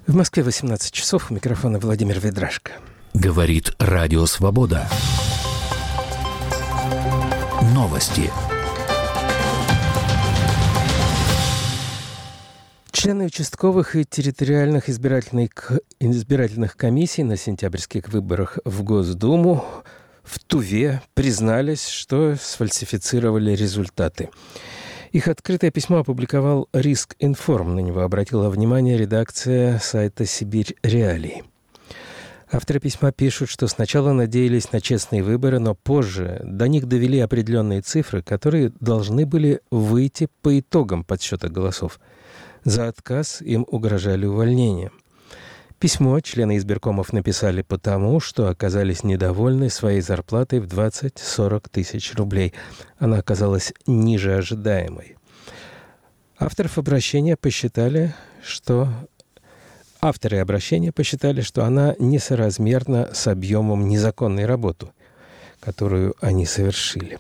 В Москве 18 часов. У микрофона Владимир Ведрашко. Говорит Радио Свобода. Новости. Члены участковых и территориальных избирательных комиссий на сентябрьских выборах в Госдуму в Туве признались, что сфальсифицировали результаты. Их открытое письмо опубликовал Рискинформ. На него обратила внимание редакция сайта «Сибирь Реалии». Авторы письма пишут, что сначала надеялись на честные выборы, но позже до них довели определенные цифры, которые должны были выйти по итогам подсчета голосов. За отказ им угрожали увольнением. Письмо члены избиркомов написали потому, что оказались недовольны своей зарплатой в 20-40 тысяч рублей. Она оказалась ниже ожидаемой. Авторы обращения посчитали, что она несоразмерна с объемом незаконной работы, которую они совершили.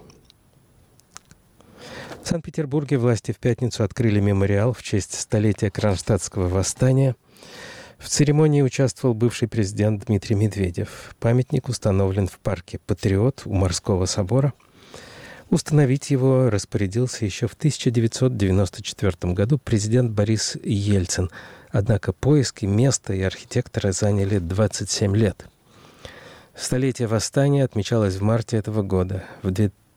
В Санкт-Петербурге власти в пятницу открыли мемориал в честь столетия Кронштадтского восстания. В церемонии участвовал бывший президент Дмитрий Медведев. Памятник установлен в парке «Патриот» у Морского собора. Установить его распорядился еще в 1994 году президент Борис Ельцин. Однако поиски места и архитектора заняли 27 лет. Столетие восстания отмечалось в марте этого года. В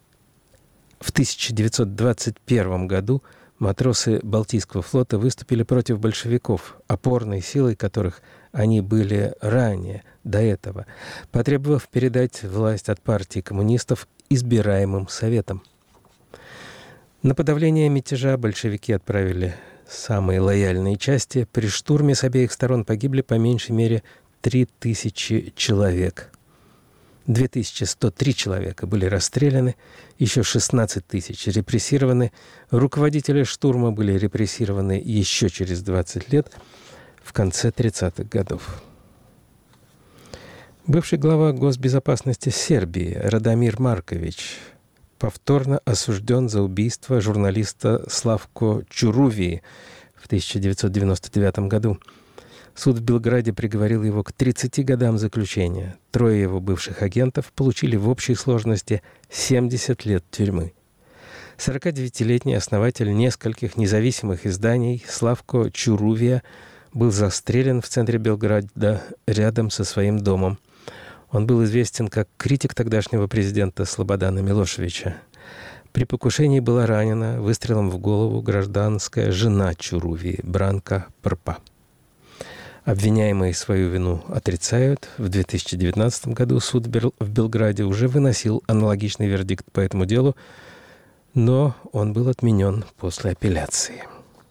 1921 году матросы Балтийского флота выступили против большевиков, опорной силой которых они были ранее, до этого, потребовав передать власть от партии коммунистов избираемым советам. На подавление мятежа большевики отправили самые лояльные части. При штурме с обеих сторон погибли по меньшей мере 3000 человек. 2103 человека были расстреляны, еще 16 тысяч репрессированы. Руководители штурма были репрессированы еще через 20 лет, в конце 30-х годов. Бывший глава госбезопасности Сербии Радомир Маркович повторно осужден за убийство журналиста Славко Чурувии в 1999 году. Суд в Белграде приговорил его к 30 годам заключения. 3 его бывших агентов получили в общей сложности 70 лет тюрьмы. 49-летний основатель нескольких независимых изданий Славко Чурувия был застрелен в центре Белграда рядом со своим домом. Он был известен как критик тогдашнего президента Слободана Милошевича. При покушении была ранена выстрелом в голову гражданская жена Чурувии Бранка Прпа. Обвиняемые свою вину отрицают. В 2019 году суд в Белграде уже выносил аналогичный вердикт по этому делу, но он был отменен после апелляции.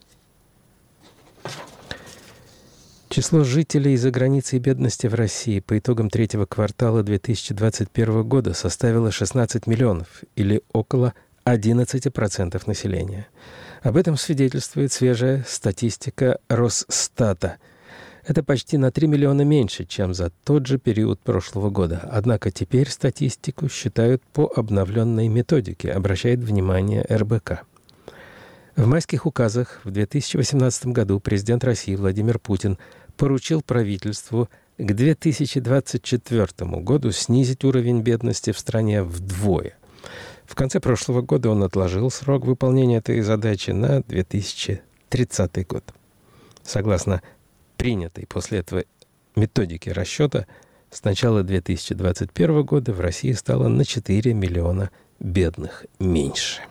Число жителей за границей бедности в России по итогам третьего квартала 2021 года составило 16 миллионов, или около 11% населения. Об этом свидетельствует свежая статистика Росстата. Это почти на 3 миллиона меньше, чем за тот же период прошлого года. Однако теперь статистику считают по обновленной методике, обращает внимание РБК. В майских указах в 2018 году президент России Владимир Путин поручил правительству к 2024 году снизить уровень бедности в стране вдвое. В конце прошлого года он отложил срок выполнения этой задачи на 2030 год. Согласно принятой после этого методике расчета, с начала 2021 года в России стало на 4 миллиона бедных меньше.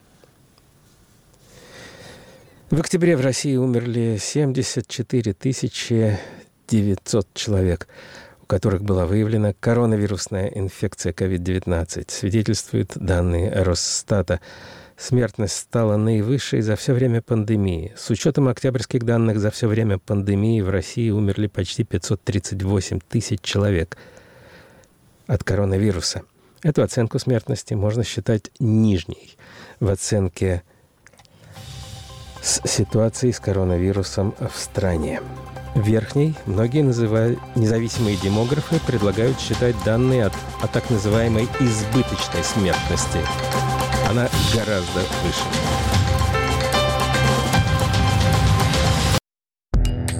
В октябре в России умерли 74 900 человек, у которых была выявлена коронавирусная инфекция COVID-19, свидетельствуют данные Росстата. Смертность стала наивысшей за все время пандемии. С учетом октябрьских данных за все время пандемии в России умерли почти 538 тысяч человек от коронавируса. Эту оценку смертности можно считать нижней в оценке с ситуацией с коронавирусом в стране. Верхней многие независимые демографы предлагают считать данные о так называемой избыточной смертности. Она гораздо выше.